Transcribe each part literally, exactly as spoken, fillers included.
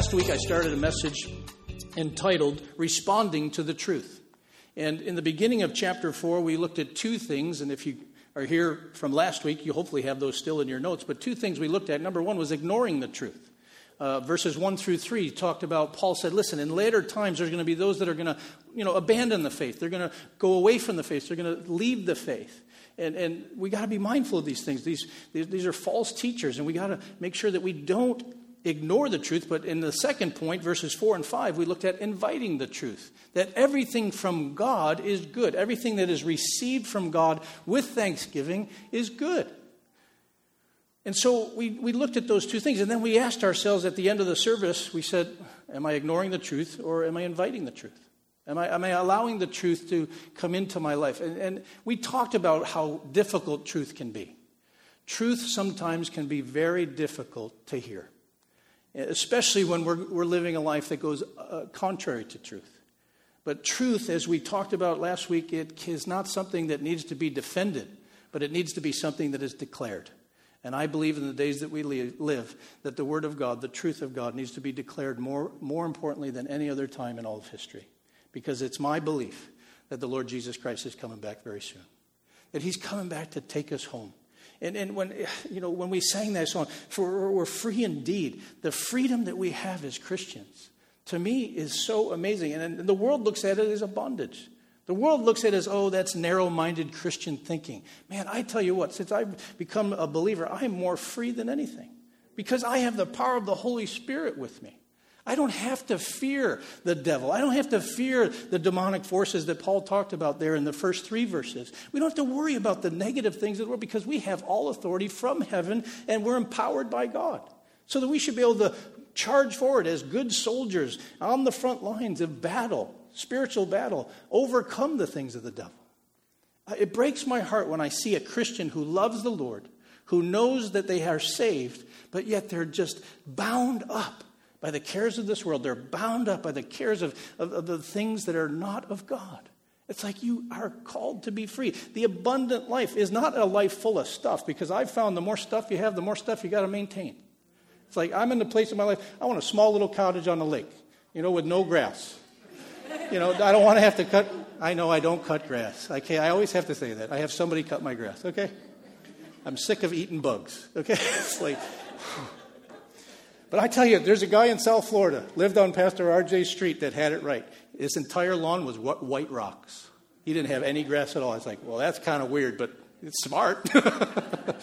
Last week I started a message entitled Responding to the Truth. And in the beginning of chapter four, we looked at two things. And if you are here from last week, you hopefully have those still in your notes. But two things we looked at. Number one was ignoring the truth. Uh, verses one through three talked about, Paul said, listen, in later times there's going to be those that are going to, you know, abandon the faith. They're going to go away from the faith. They're going to leave the faith. And and we got to be mindful of these things. These, these, these are false teachers. And we got to make sure that we don't ignore the truth. But in the second point, verses four and five, we looked at inviting the truth. That everything from God is good. Everything that is received from God with thanksgiving is good. And so we, we looked at those two things. And then we asked ourselves at the end of the service, we said, am I ignoring the truth or am I inviting the truth? Am I, am I allowing the truth to come into my life? And, and we talked about how difficult truth can be. Truth sometimes can be very difficult to hear. Especially when we're, we're living a life that goes uh, contrary to truth. But truth, as we talked about last week, it is not something that needs to be defended, but it needs to be something that is declared. And I believe in the days that we live, that the Word of God, the truth of God, needs to be declared more, more importantly than any other time in all of history. Because it's my belief that the Lord Jesus Christ is coming back very soon. That He's coming back to take us home. And, and when you know when we sang that song, for we're free indeed, the freedom that we have as Christians, to me, is so amazing. And, and the world looks at it as a bondage. The world looks at it as, oh, that's narrow-minded Christian thinking. Man, I tell you what, since I've become a believer, I'm more free than anything. Because I have the power of the Holy Spirit with me. I don't have to fear the devil. I don't have to fear the demonic forces that Paul talked about there in the first three verses. We don't have to worry about the negative things of the world because we have all authority from heaven and we're empowered by God. So that we should be able to charge forward as good soldiers on the front lines of battle, spiritual battle, overcome the things of the devil. It breaks my heart when I see a Christian who loves the Lord, who knows that they are saved, but yet they're just bound up by the cares of this world. They're bound up by the cares of, of, of the things that are not of God. It's like you are called to be free. The abundant life is not a life full of stuff, because I've found the more stuff you have, the more stuff you got to maintain. It's like I'm in the place in my life, I want a small little cottage on the lake, you know, with no grass. You know, I don't want to have to cut, I know I don't cut grass. I can't, I always have to say that. I have somebody cut my grass, okay? I'm sick of eating bugs, okay? It's like... But I tell you, there's a guy in South Florida, lived on Pastor R J Street, that had it right. His entire lawn was white rocks. He didn't have any grass at all. I was like, well, that's kind of weird, but it's smart. But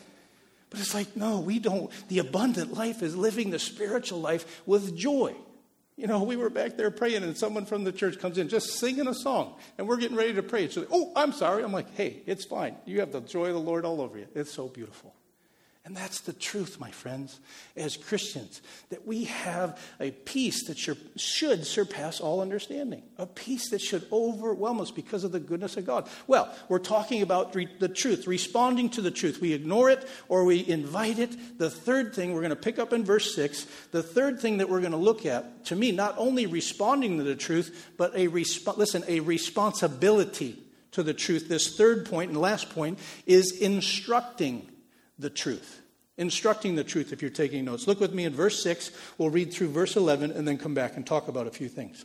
it's like, no, we don't. The abundant life is living the spiritual life with joy. You know, we were back there praying, and someone from the church comes in just singing a song, and we're getting ready to pray. So, oh, I'm sorry. I'm like, hey, it's fine. You have the joy of the Lord all over you. It's so beautiful. And that's the truth, my friends, as Christians, that we have a peace that should surpass all understanding, a peace that should overwhelm us because of the goodness of God. Well, we're talking about re- the truth, responding to the truth. We ignore it or we invite it. The third thing we're going to pick up in verse six, the third thing that we're going to look at, to me, not only responding to the truth, but a resp- listen, a responsibility to the truth. This third point and last point is instructing the truth. Instructing the truth, if you're taking notes. Look with me in verse six. We'll read through verse eleven and then come back and talk about a few things.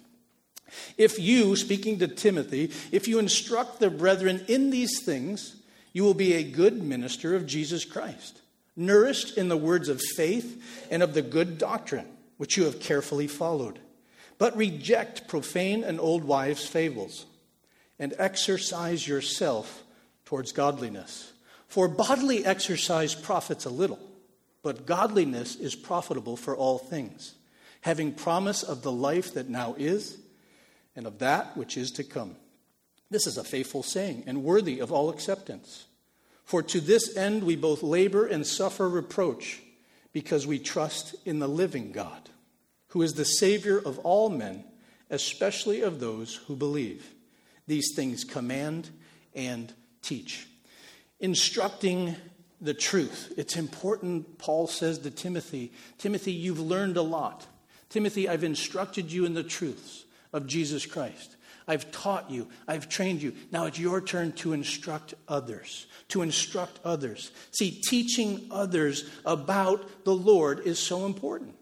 If you, speaking to Timothy, if you instruct the brethren in these things, you will be a good minister of Jesus Christ, nourished in the words of faith and of the good doctrine, which you have carefully followed. But reject profane and old wives' fables, and exercise yourself towards godliness. For bodily exercise profits a little, but godliness is profitable for all things, having promise of the life that now is and of that which is to come. This is a faithful saying and worthy of all acceptance. For to this end we both labor and suffer reproach, because we trust in the living God, who is the Savior of all men, especially of those who believe. These things command and teach. Instructing the truth. It's important, Paul says to Timothy, Timothy, you've learned a lot. Timothy, I've instructed you in the truths of Jesus Christ. I've taught you. I've trained you. Now it's your turn to instruct others. To instruct others. See, teaching others about the Lord is so important.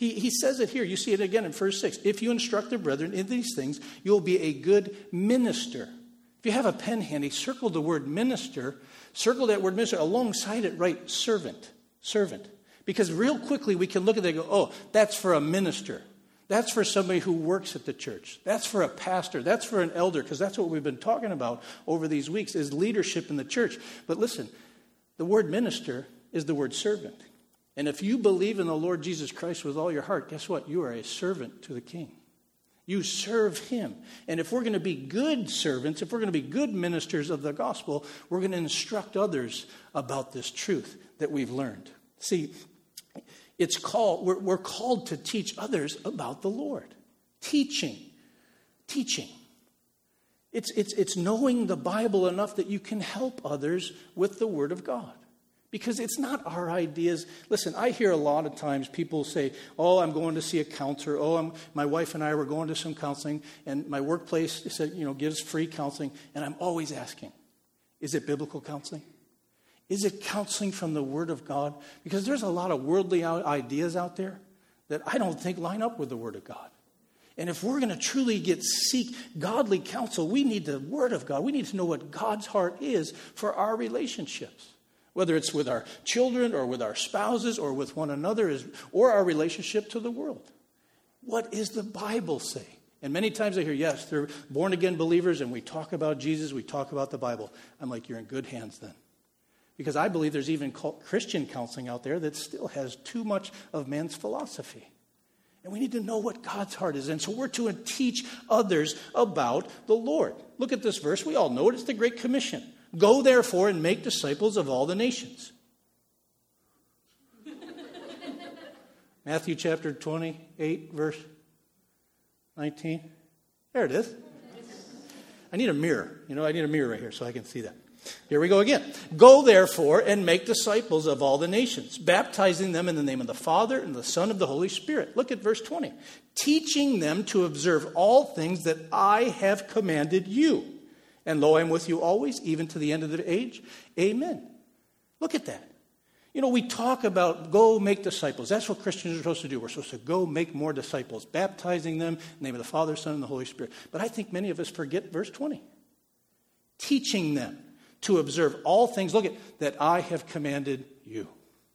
He, he says it here. You see it again in verse six. If you instruct the brethren in these things, you will be a good minister. If you have a pen handy, circle the word minister. Circle that word minister. Alongside it, write servant. Servant. Because real quickly we can look at it and go, oh, that's for a minister. That's for somebody who works at the church. That's for a pastor. That's for an elder. Because that's what we've been talking about over these weeks is leadership in the church. But listen, the word minister is the word servant. And if you believe in the Lord Jesus Christ with all your heart, guess what? You are a servant to the King. You serve him. And if we're going to be good servants, if we're going to be good ministers of the gospel, we're going to instruct others about this truth that we've learned. See, it's called, we're, we're called to teach others about the Lord. Teaching. Teaching. It's, it's, it's knowing the Bible enough that you can help others with the Word of God. Because it's not our ideas. Listen, I hear a lot of times people say, oh, I'm going to see a counselor. Oh, I'm, my wife and I were going to some counseling. And my workplace said, you know, gives free counseling. And I'm always asking, is it biblical counseling? Is it counseling from the Word of God? Because there's a lot of worldly ideas out there that I don't think line up with the Word of God. And if we're going to truly get seek godly counsel, we need the Word of God. We need to know what God's heart is for our relationships. Whether it's with our children or with our spouses or with one another or our relationship to the world. What does the Bible say? And many times I hear, yes, they're born-again believers and we talk about Jesus, we talk about the Bible. I'm like, you're in good hands then. Because I believe there's even Christian counseling out there that still has too much of man's philosophy. And we need to know what God's heart is. And so we're to teach others about the Lord. Look at this verse. We all know it. It's the Great Commission. Go, therefore, and make disciples of all the nations. Matthew chapter twenty-eight, verse nineteen. There it is. I need a mirror. You know, I need a mirror right here so I can see that. Here we go again. Go, therefore, and make disciples of all the nations, baptizing them in the name of the Father and the Son and the Holy Spirit. Look at verse twenty. Teaching them to observe all things that I have commanded you. And lo, I'm with you always, even to the end of the age. Amen. Look at that. You know, we talk about go make disciples. That's what Christians are supposed to do. We're supposed to go make more disciples, baptizing them in the name of the Father, Son, and the Holy Spirit. But I think many of us forget verse twenty. Teaching them to observe all things, look at, that I have commanded you.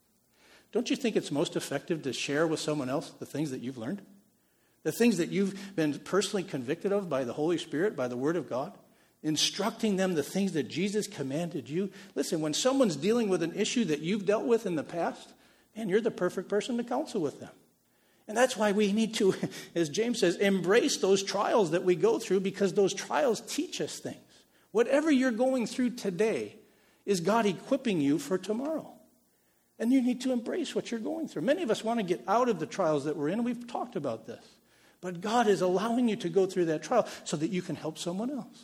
Don't you think it's most effective to share with someone else the things that you've learned? The things that you've been personally convicted of by the Holy Spirit, by the Word of God? Instructing them the things that Jesus commanded you. Listen, when someone's dealing with an issue that you've dealt with in the past, man, you're the perfect person to counsel with them. And that's why we need to, as James says, embrace those trials that we go through because those trials teach us things. Whatever you're going through today is God equipping you for tomorrow. And you need to embrace what you're going through. Many of us want to get out of the trials that we're in, and we've talked about this. But God is allowing you to go through that trial so that you can help someone else.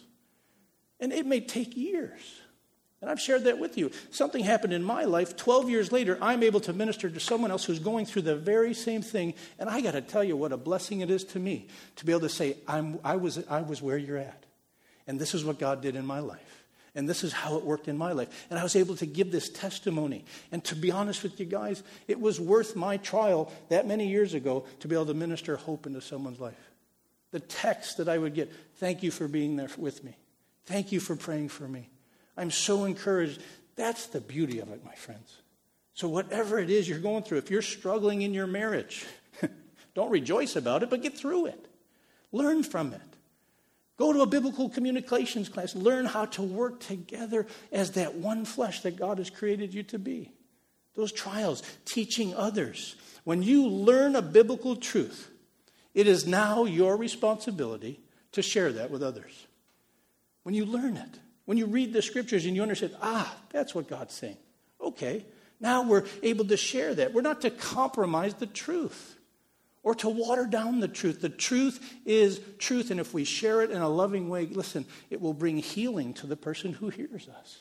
And it may take years. And I've shared that with you. Something happened in my life. twelve years later, I'm able to minister to someone else who's going through the very same thing. And I got to tell you what a blessing it is to me to be able to say, I'm, I was, I was where you're at. And this is what God did in my life. And this is how it worked in my life. And I was able to give this testimony. And to be honest with you guys, it was worth my trial that many years ago to be able to minister hope into someone's life. The text that I would get, thank you for being there with me. Thank you for praying for me. I'm so encouraged. That's the beauty of it, my friends. So whatever it is you're going through, if you're struggling in your marriage, don't rejoice about it, but get through it. Learn from it. Go to a biblical communications class. Learn how to work together as that one flesh that God has created you to be. Those trials, teaching others. When you learn a biblical truth, it is now your responsibility to share that with others. When you learn it, when you read the scriptures and you understand, ah, that's what God's saying. Okay, now we're able to share that. We're not to compromise the truth or to water down the truth. The truth is truth, and if we share it in a loving way, listen, it will bring healing to the person who hears us.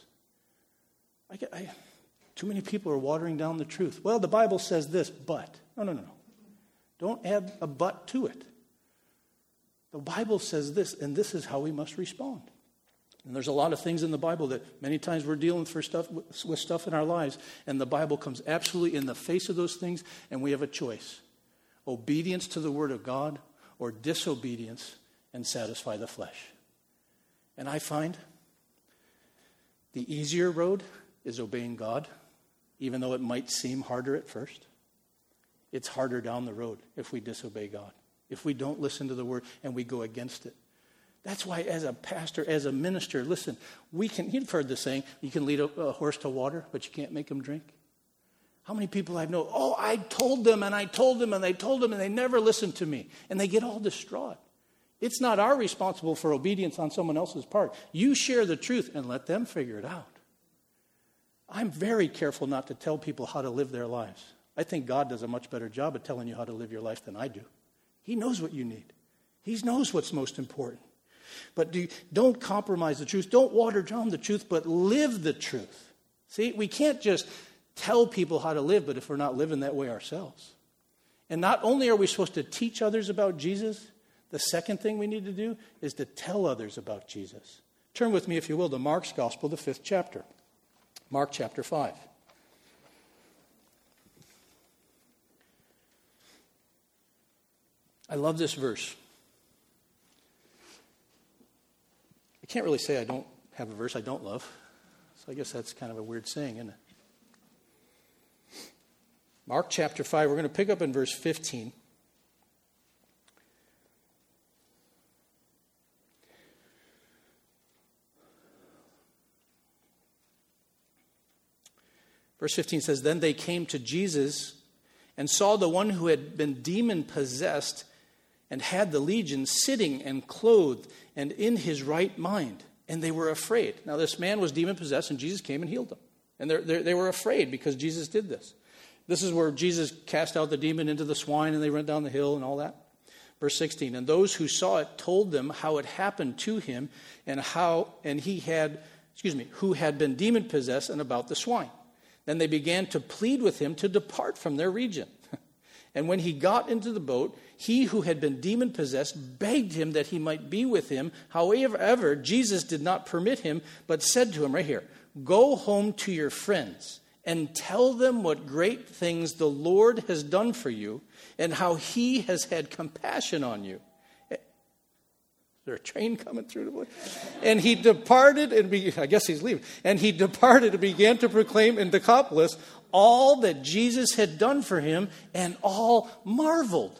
I get, I, too many people are watering down the truth. Well, the Bible says this, but. No, no, no, no. Don't add a but to it. The Bible says this, and this is how we must respond. And there's a lot of things in the Bible that many times we're dealing for stuff with stuff in our lives, and the Bible comes absolutely in the face of those things, and we have a choice. obedience to the word of God or disobedience and satisfy the flesh. And I find the easier road is obeying God, even though it might seem harder at first. It's harder down the road if we disobey God, if we don't listen to the word and we go against it. That's why as a pastor, as a minister, listen, we can, you've heard the saying, you can lead a, a horse to water, but you can't make him drink. How many people I know, oh, I told them and I told them and they told them and they never listened to me. And they get all distraught. It's not our responsibility for obedience on someone else's part. You share the truth and let them figure it out. I'm very careful not to tell people how to live their lives. I think God does a much better job at telling you how to live your life than I do. He knows what you need. He knows what's most important. But do, don't compromise the truth. Don't water down the truth, but live the truth. See, we can't just tell people how to live, but if we're not living that way ourselves. And not only are we supposed to teach others about Jesus, the second thing we need to do is to tell others about Jesus. Turn with me, if you will, to Mark's Gospel, the fifth chapter. Mark chapter five. I love this verse. I can't really say I don't have a verse I don't love. So I guess that's kind of a weird saying, isn't it? Mark chapter five, we're going to pick up in verse fifteen. Verse fifteen says, "Then they came to Jesus and saw the one who had been demon-possessed and had the legion sitting and clothed and in his right mind. And they were afraid." Now this man was demon-possessed and Jesus came and healed him. And they're, they're, they were afraid because Jesus did this. This is where Jesus cast out the demon into the swine and they went down the hill and all that. Verse sixteen, "And those who saw it told them how it happened to him and how, and he had, excuse me, who had been demon-possessed and about the swine. Then they began to plead with him to depart from their region. And when he got into the boat, he who had been demon-possessed begged him that he might be with him. However, Jesus did not permit him, but said to him right here, 'Go home to your friends and tell them what great things the Lord has done for you and how he has had compassion on you.'" Is there a train coming through the place? "And he departed, and be, I guess he's leaving. And he departed and began to proclaim in Decapolis all that Jesus had done for him, and all marveled."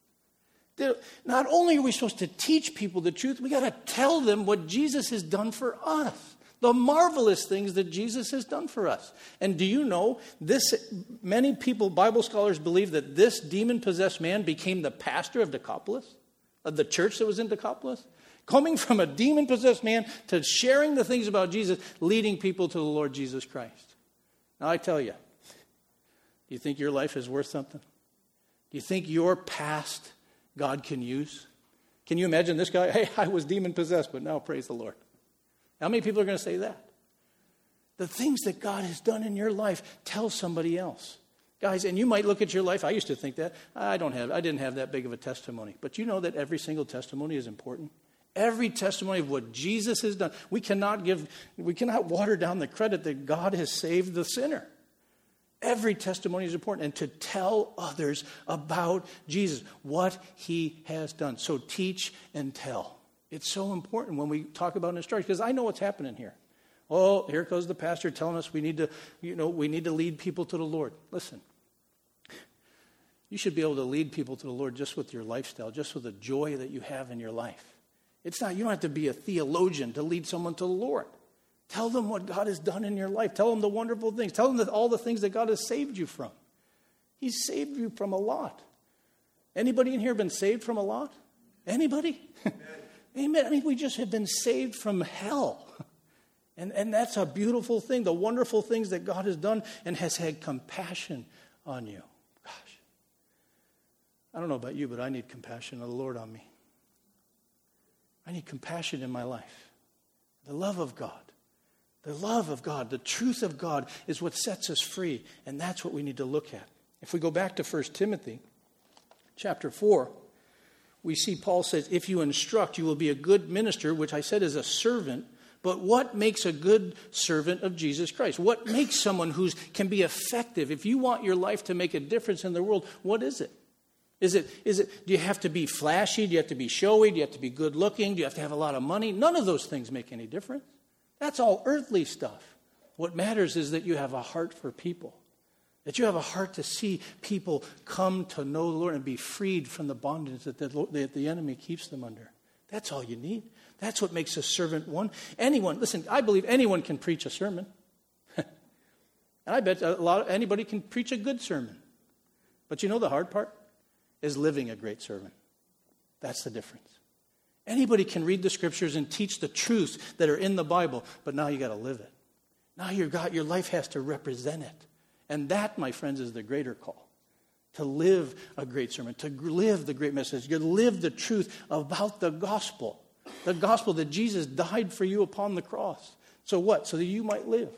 Not only are we supposed to teach people the truth, we got to tell them what Jesus has done for us. The marvelous things that Jesus has done for us. And do you know, this? Many people, Bible scholars, believe that this demon-possessed man became the pastor of Decapolis, of the church that was in Decapolis. Coming from a demon-possessed man to sharing the things about Jesus, leading people to the Lord Jesus Christ. Now I tell you, do you think your life is worth something? Do you think your past God can use? Can you imagine this guy? Hey, I was demon-possessed, but now praise the Lord. How many people are going to say that? The things that God has done in your life, tell somebody else. Guys, and you might look at your life, I used to think that, I don't have, I didn't have that big of a testimony. But you know that every single testimony is important. Every testimony of what Jesus has done. We cannot give, we cannot water down the credit that God has saved the sinner. Every testimony is important. And to tell others about Jesus, what he has done. So teach and tell. It's so important when we talk about instruction, because I know what's happening here. Oh, here goes the pastor telling us we need to, you know, we need to lead people to the Lord. Listen, you should be able to lead people to the Lord just with your lifestyle, just with the joy that you have in your life. It's not, you don't have to be a theologian to lead someone to the Lord. Tell them what God has done in your life. Tell them the wonderful things. Tell them that all the things that God has saved you from. He's saved you from a lot. Anybody in here been saved from a lot? Anybody? Amen. I mean, we just have been saved from hell. And, and that's a beautiful thing, the wonderful things that God has done and has had compassion on you. Gosh, I don't know about you, but I need compassion of the Lord on me. I need compassion in my life. The love of God. The love of God, the truth of God is what sets us free. And that's what we need to look at. If we go back to First Timothy chapter four, we see Paul says, if you instruct, you will be a good minister, which I said is a servant. But what makes a good servant of Jesus Christ? What makes someone who can be effective? If you want your life to make a difference in the world, what is it? Is it, is it, do you have to be flashy? Do you have to be showy? Do you have to be good looking? Do you have to have a lot of money? None of those things make any difference. That's all earthly stuff. What matters is that you have a heart for people. That you have a heart to see people come to know the Lord and be freed from the bondage that the, that the enemy keeps them under. That's all you need. That's what makes a servant one. Anyone, listen, I believe anyone can preach a sermon. And I bet a lot, anybody can preach a good sermon. But you know the hard part? Is living a great sermon. That's the difference. Anybody can read the scriptures and teach the truths that are in the Bible, but now you got to live it. Now your God, your life has to represent it. And that, my friends, is the greater call. To live a great sermon, to live the great message, to live the truth about the gospel. The gospel that Jesus died for you upon the cross. So what? So that you might live.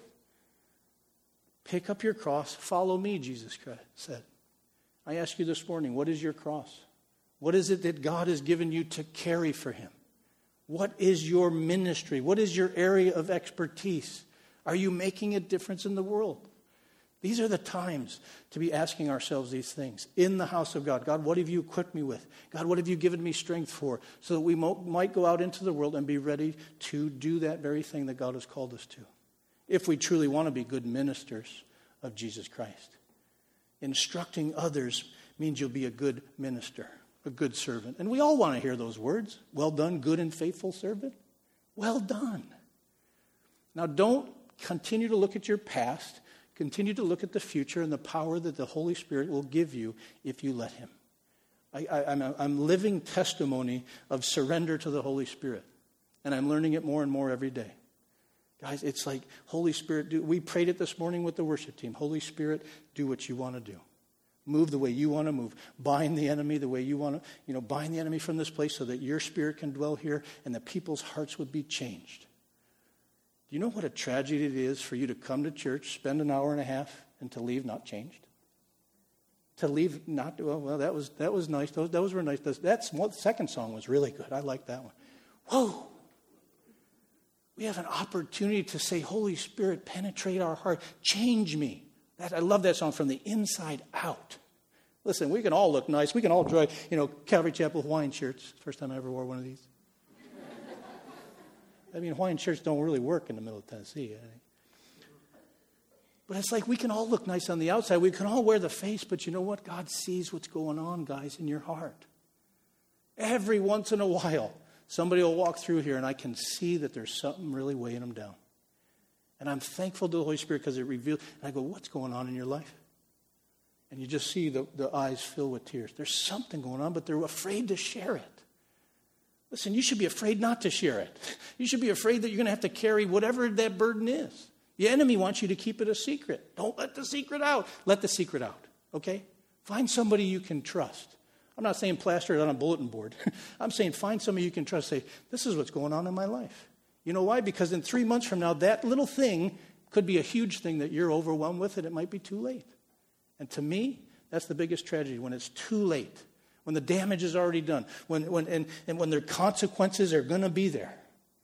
Pick up your cross, follow me, Jesus said. I ask you this morning, what is your cross? What is it that God has given you to carry for him? What is your ministry? What is your area of expertise? Are you making a difference in the world? These are the times to be asking ourselves these things in the house of God. God, what have you equipped me with? God, what have you given me strength for? So that we mo- might go out into the world and be ready to do that very thing that God has called us to. If we truly want to be good ministers of Jesus Christ. Instructing others means you'll be a good minister, a good servant. And we all want to hear those words. Well done, good and faithful servant. Well done. Now don't continue to look at your past. Continue to look at the future and the power that the Holy Spirit will give you if you let him. I, I, I'm, a, I'm living testimony of surrender to the Holy Spirit. And I'm learning it more and more every day. Guys, it's like, Holy Spirit, do. We prayed it this morning with the worship team. Holy Spirit, do what you want to do. Move the way you want to move. Bind the enemy the way you want to, you know, bind the enemy from this place so that your spirit can dwell here and that people's hearts would be changed. Do you know what a tragedy it is for you to come to church, spend an hour and a half, and to leave not changed? To leave not, well, well that was that was nice. Those, those were nice. That's what the second song was really good. I like that one. Whoa. We have an opportunity to say, Holy Spirit, penetrate our heart. Change me. That, I love that song, from the inside out. Listen, we can all look nice. We can all drive, you know, Calvary Chapel Hawaiian shirts. First time I ever wore one of these. I mean, Hawaiian shirts don't really work in the middle of Tennessee. I think. But it's like we can all look nice on the outside. We can all wear the face. But you know what? God sees what's going on, guys, in your heart. Every once in a while, somebody will walk through here and I can see that there's something really weighing them down. And I'm thankful to the Holy Spirit because it reveals. And I go, what's going on in your life? And you just see the, the eyes fill with tears. There's something going on, but they're afraid to share it. Listen, you should be afraid not to share it. You should be afraid that you're going to have to carry whatever that burden is. The enemy wants you to keep it a secret. Don't let the secret out. Let the secret out, okay? Find somebody you can trust. I'm not saying plaster it on a bulletin board. I'm saying find somebody you can trust. Say, this is what's going on in my life. You know why? Because in three months from now, that little thing could be a huge thing that you're overwhelmed with, and it might be too late. And to me, that's the biggest tragedy, when it's too late, when the damage is already done, when, when and, and when their consequences are going to be there.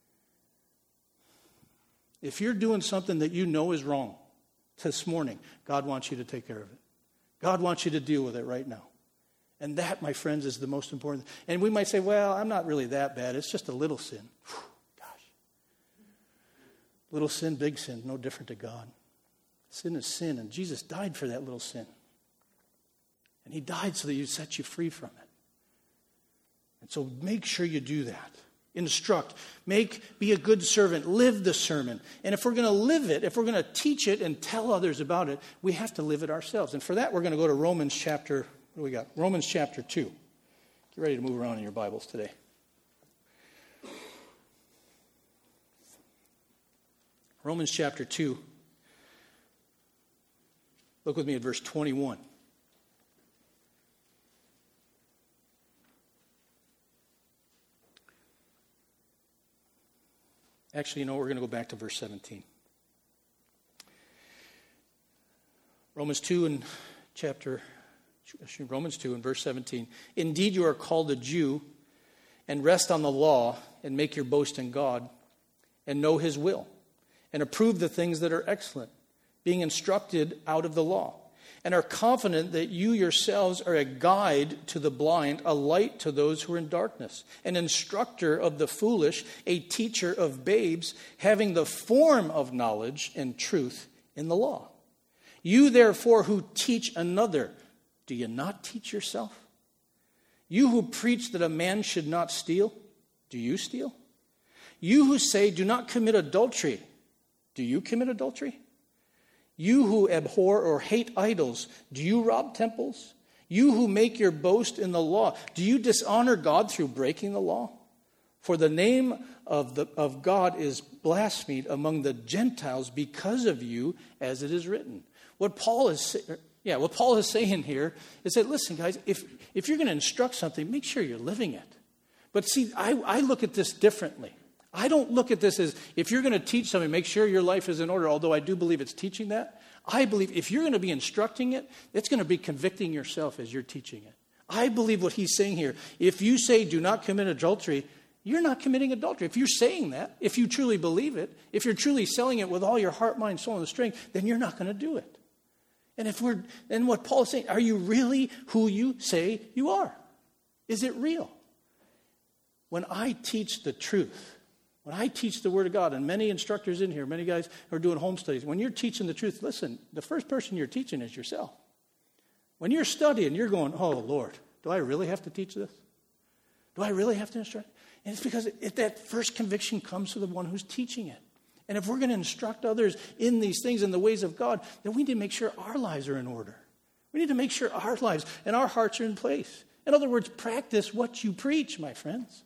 If you're doing something that you know is wrong this morning, God wants you to take care of it. God wants you to deal with it right now. And that, my friends, is the most important. And we might say, well, I'm not really that bad. It's just a little sin. Whew, gosh. Little sin, big sin, no different to God. Sin is sin, and Jesus died for that little sin. And he died so that he would set you free from it. And so make sure you do that. Instruct. Make, be a good servant. Live the sermon. And if we're going to live it, if we're going to teach it and tell others about it, we have to live it ourselves. And for that, we're going to go to Romans chapter, what do we got? Romans chapter two. Get ready to move around in your Bibles today. Romans chapter two. Look with me at verse twenty-one. Actually, you know, we're going to go back to verse seventeen. Romans two and chapter, Romans two and verse seventeen. Indeed, you are called a Jew, and rest on the law, and make your boast in God, and know his will, and approve the things that are excellent, being instructed out of the law, and are confident that you yourselves are a guide to the blind, a light to those who are in darkness, an instructor of the foolish, a teacher of babes, having the form of knowledge and truth in the law. You therefore who teach another, do you not teach yourself? You who preach that a man should not steal, do you steal? You who say, do not commit adultery, do you commit adultery? You who abhor or hate idols, do you rob temples? You who make your boast in the law, do you dishonor God through breaking the law? For the name of, the, of God is blasphemed among the Gentiles because of you, as it is written. What Paul is yeah, what Paul is saying here is that, listen, guys, if, if you're going to instruct something, make sure you're living it. But see, I, I look at this differently. I don't look at this as, if you're going to teach something, make sure your life is in order, although I do believe it's teaching that. I believe if you're going to be instructing it, it's going to be convicting yourself as you're teaching it. I believe what he's saying here. If you say, do not commit adultery, you're not committing adultery. If you're saying that, if you truly believe it, if you're truly selling it with all your heart, mind, soul, and strength, then you're not going to do it. And if we're, then what Paul is saying, are you really who you say you are? Is it real? When I teach the truth, when I teach the Word of God, and many instructors in here, many guys are doing home studies, when you're teaching the truth, listen, the first person you're teaching is yourself. When you're studying, you're going, oh, Lord, do I really have to teach this? Do I really have to instruct? And it's because it, that first conviction comes to the one who's teaching it. And if we're going to instruct others in these things, in the ways of God, then we need to make sure our lives are in order. We need to make sure our lives and our hearts are in place. In other words, practice what you preach, my friends.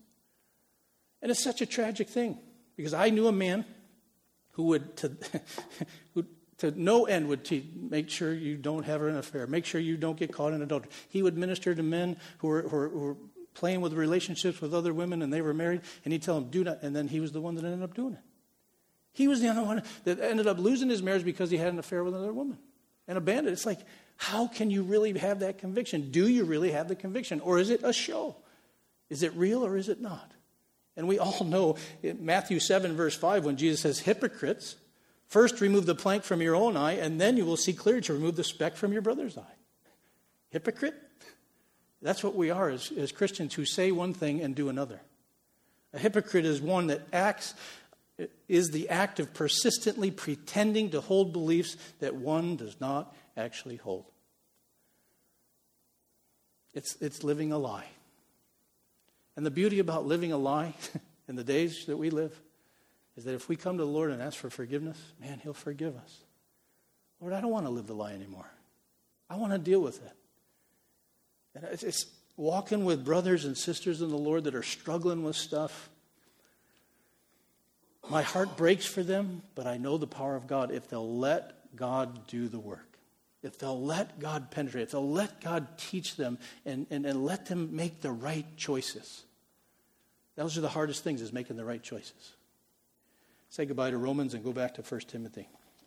And it's such a tragic thing, because I knew a man who would, to, who to no end, would te- make sure you don't have an affair, make sure you don't get caught in adultery. He would minister to men who were, who were, who were playing with relationships with other women, and they were married, and he'd tell them, do not, and then he was the one that ended up doing it. He was the only one that ended up losing his marriage because he had an affair with another woman and abandoned it. It's like, how can you really have that conviction? Do you really have the conviction? Or is it a show? Is it real or is it not? And we all know in Matthew seven, verse five, when Jesus says, hypocrites, first remove the plank from your own eye, and then you will see clearly to remove the speck from your brother's eye. Hypocrite? That's what we are as, as Christians who say one thing and do another. A hypocrite is one that acts, is the act of persistently pretending to hold beliefs that one does not actually hold. It's, it's living a lie. And the beauty about living a lie in the days that we live is that if we come to the Lord and ask for forgiveness, man, He'll forgive us. Lord, I don't want to live the lie anymore. I want to deal with it. And it's, it's walking with brothers and sisters in the Lord that are struggling with stuff. My heart breaks for them, but I know the power of God if they'll let God do the work. If they'll let God penetrate, if they'll let God teach them and, and, and let them make the right choices. Those are the hardest things, is making the right choices. Say goodbye to Romans and go back to First Timothy.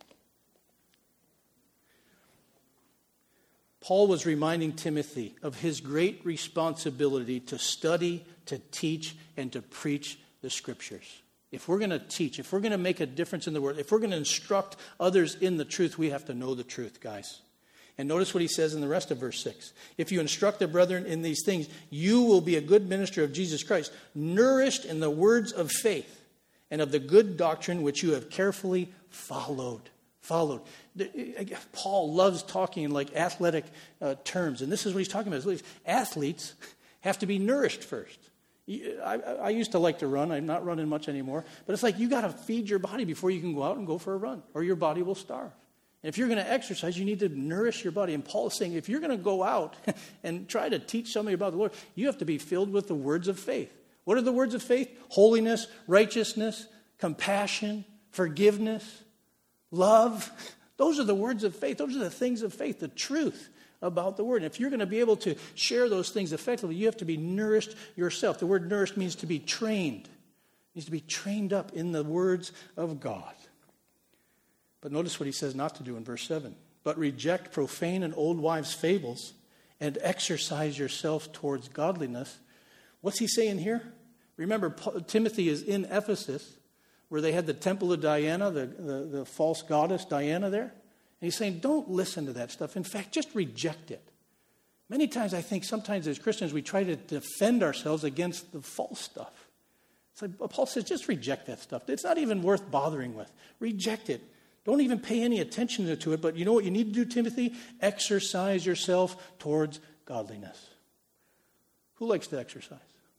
Paul was reminding Timothy of his great responsibility to study, to teach, and to preach the Scriptures. If we're going to teach, if we're going to make a difference in the world, if we're going to instruct others in the truth, we have to know the truth, guys. And notice what he says in the rest of verse six. If you instruct the brethren in these things, you will be a good minister of Jesus Christ, nourished in the words of faith and of the good doctrine which you have carefully followed. Followed. Paul loves talking in like athletic uh, terms, and this is what he's talking about. Athletes have to be nourished first. I, I used to like to run. I'm not running much anymore. But it's like you got to feed your body before you can go out and go for a run, or your body will starve. And if you're going to exercise, you need to nourish your body. And Paul is saying if you're going to go out and try to teach somebody about the Lord, you have to be filled with the words of faith. What are the words of faith? Holiness, righteousness, compassion, forgiveness, love. Those are the words of faith. Those are the things of faith, the truth about the Word. And if you're going to be able to share those things effectively, you have to be nourished yourself. The word nourished means to be trained. It means to be trained up in the words of God. But notice what he says not to do in verse seven. But reject profane and old wives' fables and exercise yourself towards godliness. What's he saying here? Remember, Timothy is in Ephesus, where they had the temple of Diana, the, the, the false goddess Diana there. And he's saying, don't listen to that stuff. In fact, just reject it. Many times I think sometimes as Christians we try to defend ourselves against the false stuff. It's like Paul says, just reject that stuff. It's not even worth bothering with. Reject it. Don't even pay any attention to it. But you know what you need to do, Timothy? Exercise yourself towards godliness. Who likes to exercise?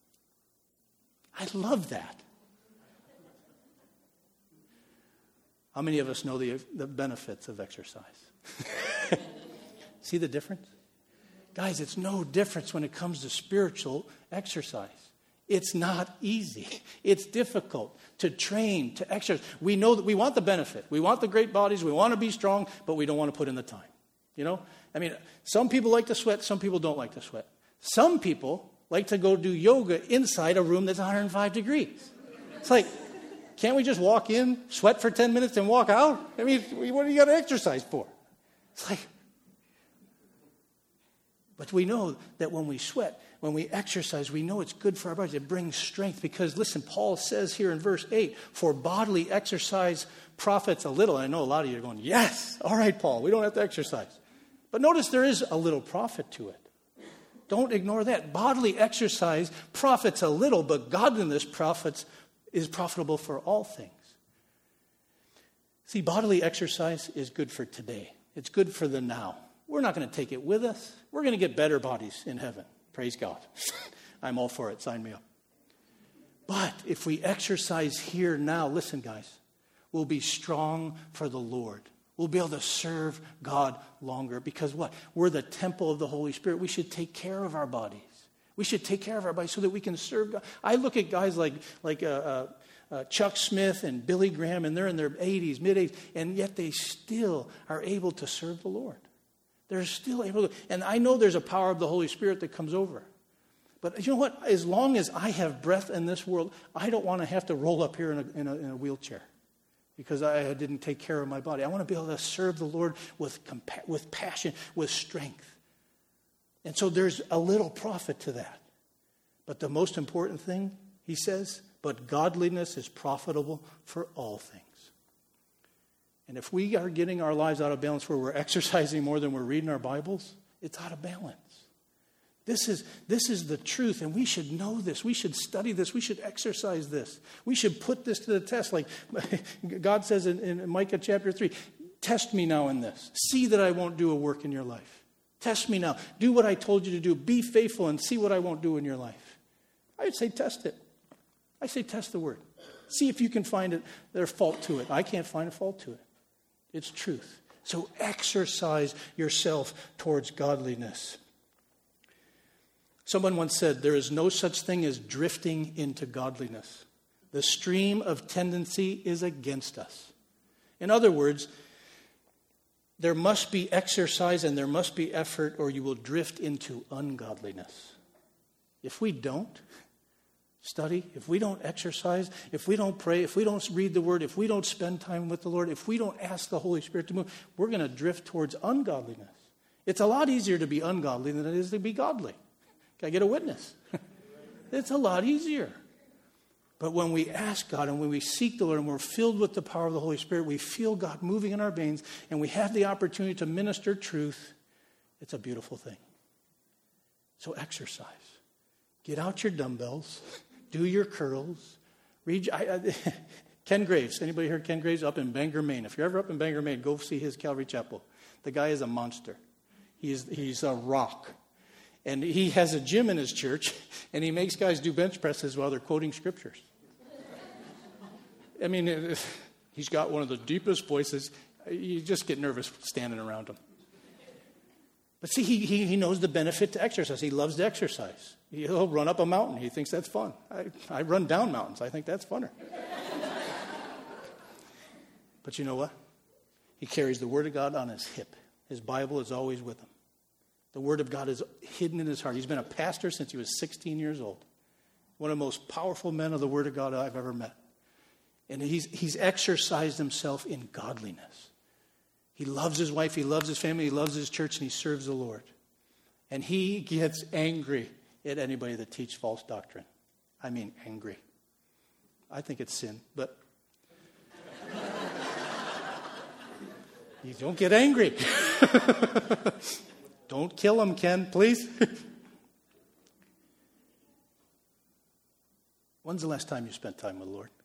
I love that. How many of us know the, the benefits of exercise? See the difference? Guys, it's no difference when it comes to spiritual exercise. It's not easy. It's difficult to train, to exercise. We know that we want the benefit. We want the great bodies. We want to be strong, but we don't want to put in the time. You know? I mean, some people like to sweat. Some people don't like to sweat. Some people like to go do yoga inside a room that's one hundred five degrees. It's like, can't we just walk in, sweat for ten minutes, and walk out? I mean, what do you got to exercise for? It's like, but we know that when we sweat, when we exercise, we know it's good for our bodies. It brings strength because, listen, Paul says here in verse eight, for bodily exercise profits a little. And I know a lot of you are going, yes, all right, Paul, we don't have to exercise. But notice there is a little profit to it. Don't ignore that. Bodily exercise profits a little, but godliness profits is profitable for all things. See, bodily exercise is good for today. It's good for the now. We're not going to take it with us. We're going to get better bodies in heaven. Praise God. I'm all for it. Sign me up. But if we exercise here now, listen, guys, we'll be strong for the Lord. We'll be able to serve God longer because what? We're the temple of the Holy Spirit. We should take care of our bodies. We should take care of our bodies so that we can serve God. I look at guys like, like uh, uh, uh, Chuck Smith and Billy Graham, and they're in their eighties, mid-eighties, and yet they still are able to serve the Lord. They're still able to. And I know there's a power of the Holy Spirit that comes over. But you know what? As long as I have breath in this world, I don't want to have to roll up here in a, in a, in a wheelchair because I didn't take care of my body. I want to be able to serve the Lord with compa- with passion, with strength. And so there's a little profit to that. But the most important thing, he says, but godliness is profitable for all things. And if we are getting our lives out of balance where we're exercising more than we're reading our Bibles, it's out of balance. This is, this is the truth, and we should know this. We should study this. We should exercise this. We should put this to the test. Like God says in, in Micah chapter three, test me now in this. See that I won't do a work in your life. Test me now. Do what I told you to do. Be faithful and see what I won't do in your life. I would say test it. I say test the word. See if you can find it, their fault to it. I can't find a fault to it. It's truth. So exercise yourself towards godliness. Someone once said, there is no such thing as drifting into godliness. The stream of tendency is against us. In other words, there must be exercise and there must be effort or you will drift into ungodliness. If we don't study, if we don't exercise, if we don't pray, if we don't read the Word, if we don't spend time with the Lord, if we don't ask the Holy Spirit to move, we're going to drift towards ungodliness. It's a lot easier to be ungodly than it is to be godly. Can I get a witness? It's a lot easier. But when we ask God and when we seek the Lord and we're filled with the power of the Holy Spirit, we feel God moving in our veins and we have the opportunity to minister truth, it's a beautiful thing. So exercise. Get out your dumbbells. Do your curls. Read. I, I, Ken Graves. Anybody heard Ken Graves? Up in Bangor, Maine. If you're ever up in Bangor, Maine, go see his Calvary Chapel. The guy is a monster. He's, he's a rock. And he has a gym in his church, and he makes guys do bench presses while they're quoting scriptures. I mean, it, he's got one of the deepest voices. You just get nervous standing around him. But see, he, he, he knows the benefit to exercise. He loves to exercise. He'll run up a mountain. He thinks that's fun. I, I run down mountains. I think that's funner. But you know what? He carries the Word of God on his hip. His Bible is always with him. The Word of God is hidden in his heart. He's been a pastor since he was sixteen years old. One of the most powerful men of the Word of God I've ever met. And he's, he's exercised himself in godliness. He loves his wife, he loves his family, he loves his church, and he serves the Lord. And he gets angry at anybody that teaches false doctrine. I mean angry. I think it's sin, but You don't get angry. Don't kill him, Ken, please. When's the last time you spent time with the Lord?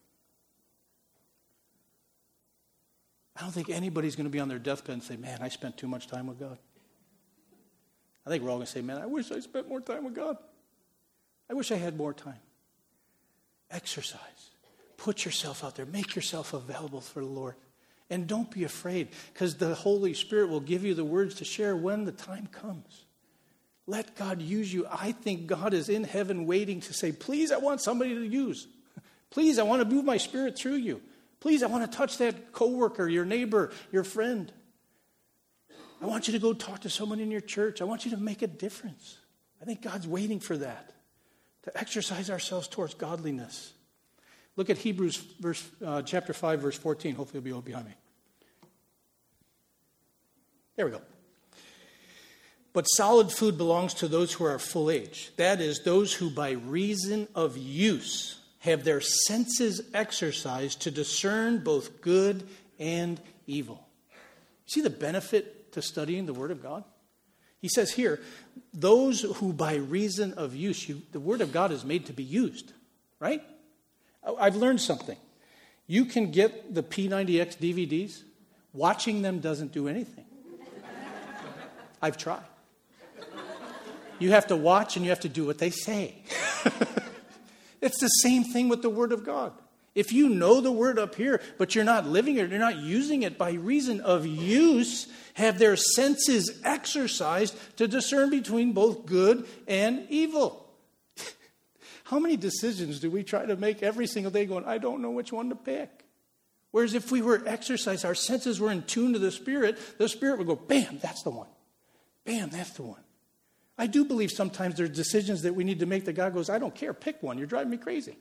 I don't think anybody's going to be on their deathbed and say, man, I spent too much time with God. I think we're all going to say, man, I wish I spent more time with God. I wish I had more time. Exercise. Put yourself out there. Make yourself available for the Lord. And don't be afraid, because the Holy Spirit will give you the words to share when the time comes. Let God use you. I think God is in heaven waiting to say, please, I want somebody to use. Please, I want to move my Spirit through you. Please, I want to touch that coworker, your neighbor, your friend. I want you to go talk to someone in your church. I want you to make a difference. I think God's waiting for that, to exercise ourselves towards godliness. Look at Hebrews verse, uh, chapter five, verse fourteen. Hopefully it'll be all behind me. There we go. But solid food belongs to those who are full age. That is, those who by reason of use have their senses exercised to discern both good and evil. See the benefit to studying the Word of God? He says here, those who by reason of use, you, the Word of God is made to be used, right? I've learned something. You can get the P ninety X D V Ds. Watching them doesn't do anything. I've tried. You have to watch and you have to do what they say. It's the same thing with the Word of God. If you know the Word up here, but you're not living it, you're not using it by reason of use, have their senses exercised to discern between both good and evil. How many decisions do we try to make every single day going, I don't know which one to pick? Whereas if we were exercised, our senses were in tune to the Spirit, the Spirit would go, bam, that's the one. Bam, that's the one. I do believe sometimes there's decisions that we need to make that God goes, I don't care, pick one. You're driving me crazy.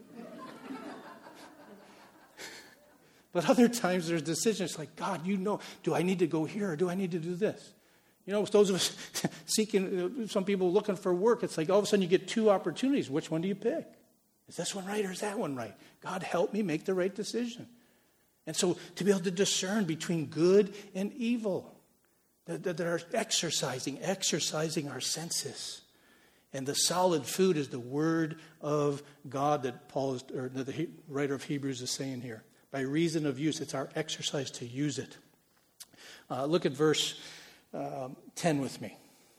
But other times there's decisions like, God, you know, do I need to go here or do I need to do this? You know, those of us seeking, some people looking for work, it's like all of a sudden you get two opportunities. Which one do you pick? Is this one right or is that one right? God, help me make the right decision. And so to be able to discern between good and evil, that, that are exercising, exercising our senses. And the solid food is the Word of God that Paul is, or the writer of Hebrews is saying here. By reason of use, it's our exercise to use it. Uh, look at verse um, ten with me.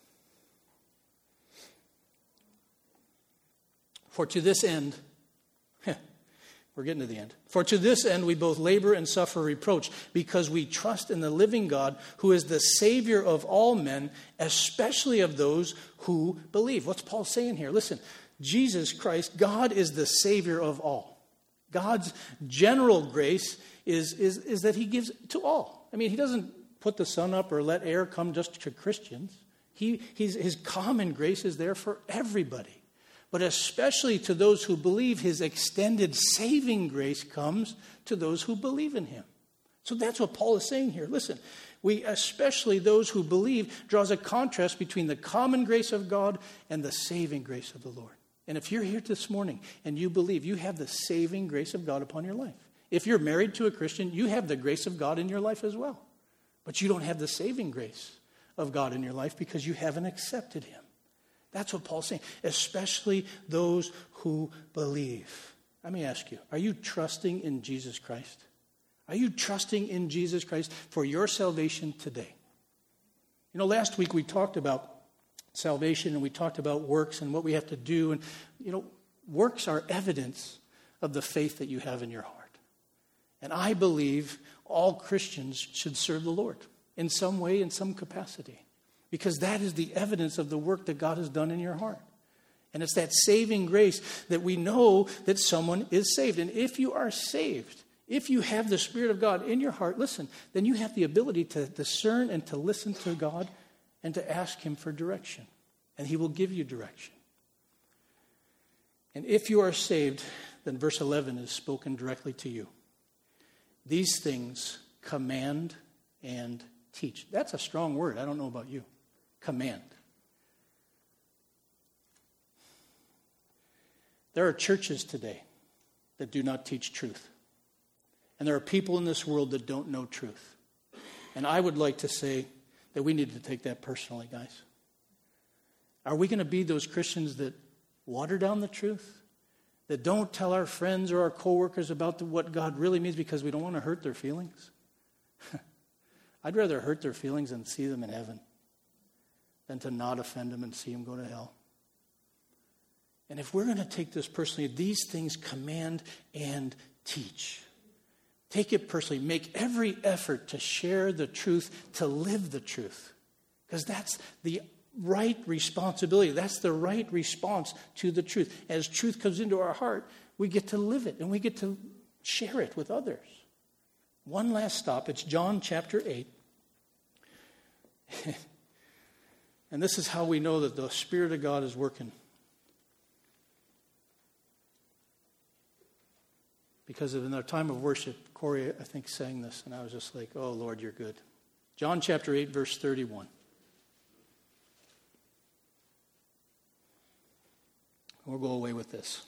For to this end, we're getting to the end. For to this end we both labor and suffer reproach, because we trust in the living God, who is the Savior of all men, especially of those who believe. What's Paul saying here? Listen, Jesus Christ, God is the Savior of all. God's general grace is, is, is that he gives to all. I mean, he doesn't put the sun up or let air come just to Christians. He, he's, his common grace is there for everybody. But especially to those who believe, his extended saving grace comes to those who believe in him. So that's what Paul is saying here. Listen, we, especially those who believe, draws a contrast between the common grace of God and the saving grace of the Lord. And if you're here this morning and you believe, you have the saving grace of God upon your life. If you're married to a Christian, you have the grace of God in your life as well. But you don't have the saving grace of God in your life because you haven't accepted him. That's what Paul's saying, especially those who believe. Let me ask you, are you trusting in Jesus Christ? Are you trusting in Jesus Christ for your salvation today? You know, last week we talked about salvation and we talked about works and what we have to do. And, you know, works are evidence of the faith that you have in your heart. And I believe all Christians should serve the Lord in some way, in some capacity. Because that is the evidence of the work that God has done in your heart. And it's that saving grace that we know that someone is saved. And if you are saved, if you have the Spirit of God in your heart, listen, then you have the ability to discern and to listen to God and to ask him for direction. And he will give you direction. And if you are saved, then verse eleven is spoken directly to you. These things command and teach. That's a strong word. I don't know about you. Command. There are churches today that do not teach truth. And there are people in this world that don't know truth. And I would like to say that we need to take that personally, guys. Are we going to be those Christians that water down the truth? That don't tell our friends or our coworkers about the, what God really means because we don't want to hurt their feelings? I'd rather hurt their feelings and see them in heaven than to not offend them and see them go to hell. And if we're going to take this personally, these things command and teach. Take it personally. Make every effort to share the truth, to live the truth. Because that's the right responsibility. That's the right response to the truth. As truth comes into our heart, we get to live it and we get to share it with others. One last stop. It's John chapter eight. And this is how we know that the Spirit of God is working. Because in our time of worship, Corey, I think, sang this, and I was just like, oh, Lord, you're good. John chapter eight, verse thirty-one. We'll go away with this.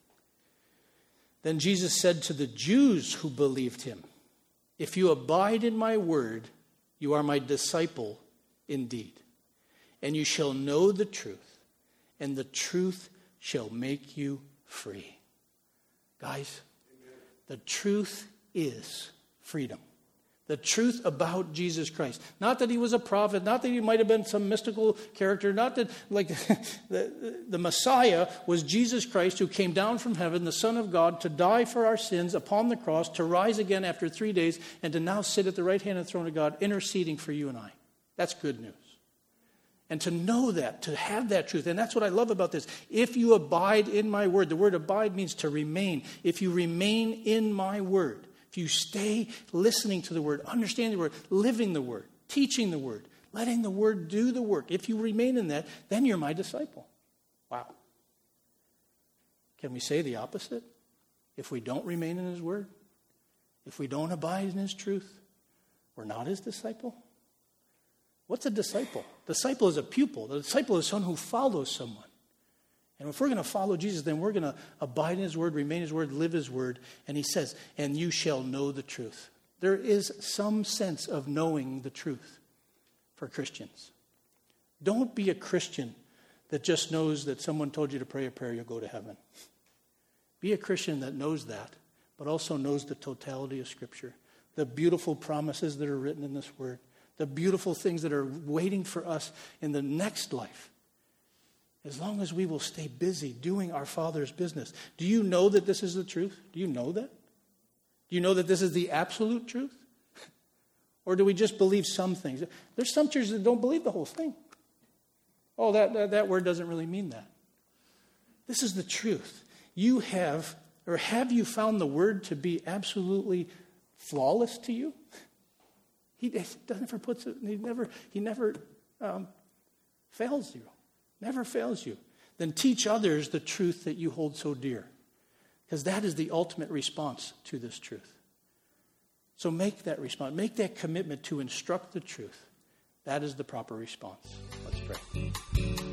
Then Jesus said to the Jews who believed him, if you abide in my word, you are my disciple indeed. And you shall know the truth, and the truth shall make you free. Guys, the truth is freedom. The truth about Jesus Christ. Not that he was a prophet, not that he might have been some mystical character, not that like the, the Messiah was Jesus Christ who came down from heaven, the Son of God, to die for our sins upon the cross, to rise again after three days, and to now sit at the right hand of the throne of God, interceding for you and I. That's good news. And to know that, to have that truth, and that's what I love about this. If you abide in my word, the word abide means to remain. If you remain in my word, if you stay listening to the word, understanding the word, living the word, teaching the word, letting the word do the work, if you remain in that, then you're my disciple. Wow. Can we say the opposite? If we don't remain in his word, if we don't abide in his truth, we're not his disciple? What's a disciple? Disciple is a pupil. The disciple is someone who follows someone. And if we're going to follow Jesus, then we're going to abide in his word, remain in his word, live his word. And he says, and you shall know the truth. There is some sense of knowing the truth for Christians. Don't be a Christian that just knows that someone told you to pray a prayer, you'll go to heaven. Be a Christian that knows that, but also knows the totality of Scripture, the beautiful promises that are written in this word, the beautiful things that are waiting for us in the next life. As long as we will stay busy doing our Father's business. Do you know that this is the truth? Do you know that? Do you know that this is the absolute truth? Or do we just believe some things? There's some churches that don't believe the whole thing. Oh, that, that, that word doesn't really mean that. This is the truth. You have, or have you found the word to be absolutely flawless to you? He never puts it, he never, he never um, fails you. Never fails you. Then teach others the truth that you hold so dear. Because that is the ultimate response to this truth. So make that response. Make that commitment to instruct the truth. That is the proper response. Let's pray.